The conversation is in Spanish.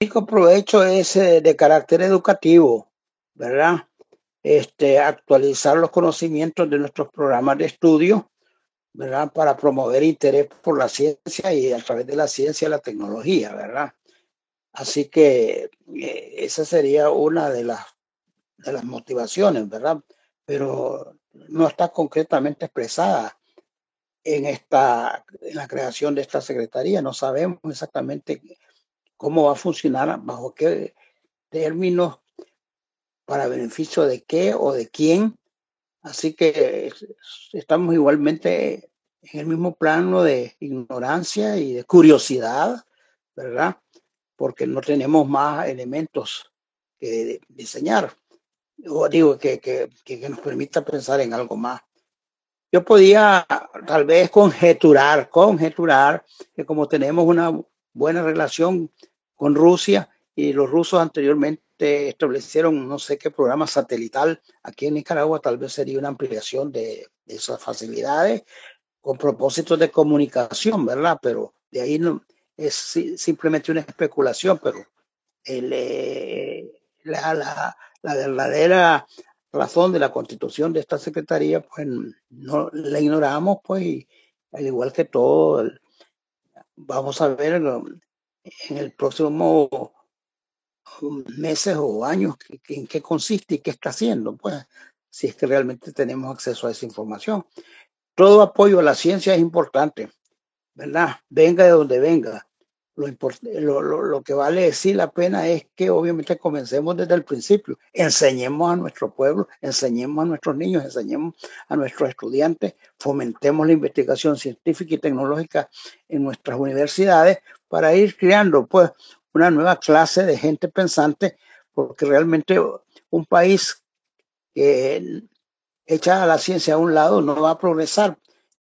único provecho es de carácter educativo, ¿verdad? Actualizar los conocimientos de nuestros programas de estudio, ¿verdad? Para promover interés por la ciencia y a través de la ciencia la tecnología, ¿verdad? Así que esa sería una de las motivaciones, ¿verdad? Pero no está concretamente expresada en la creación de esta secretaría. No sabemos exactamente cómo va a funcionar, bajo qué términos, para beneficio de qué o de quién. Así que estamos igualmente en el mismo plano de ignorancia y de curiosidad, ¿verdad? Porque no tenemos más elementos que diseñar, o digo, que nos permita pensar en algo más. Yo podía tal vez conjeturar que como tenemos una buena relación con Rusia y los rusos anteriormente establecieron no sé qué programa satelital aquí en Nicaragua, tal vez sería una ampliación de esas facilidades con propósitos de comunicación, ¿verdad? Pero de ahí no, es simplemente una especulación, pero el, la verdadera razón de la constitución de esta secretaría, pues no la ignoramos, pues, y al igual que todo, vamos a ver en el próximo meses o años en qué consiste y qué está haciendo, pues, si es que realmente tenemos acceso a esa información. Todo apoyo a la ciencia es importante, ¿verdad? Venga de donde venga. Lo que vale decir la pena es que obviamente comencemos desde el principio, enseñemos a nuestro pueblo, enseñemos a nuestros niños, enseñemos a nuestros estudiantes, fomentemos la investigación científica y tecnológica en nuestras universidades para ir creando pues una nueva clase de gente pensante, porque realmente un país que echa a la ciencia a un lado no va a progresar,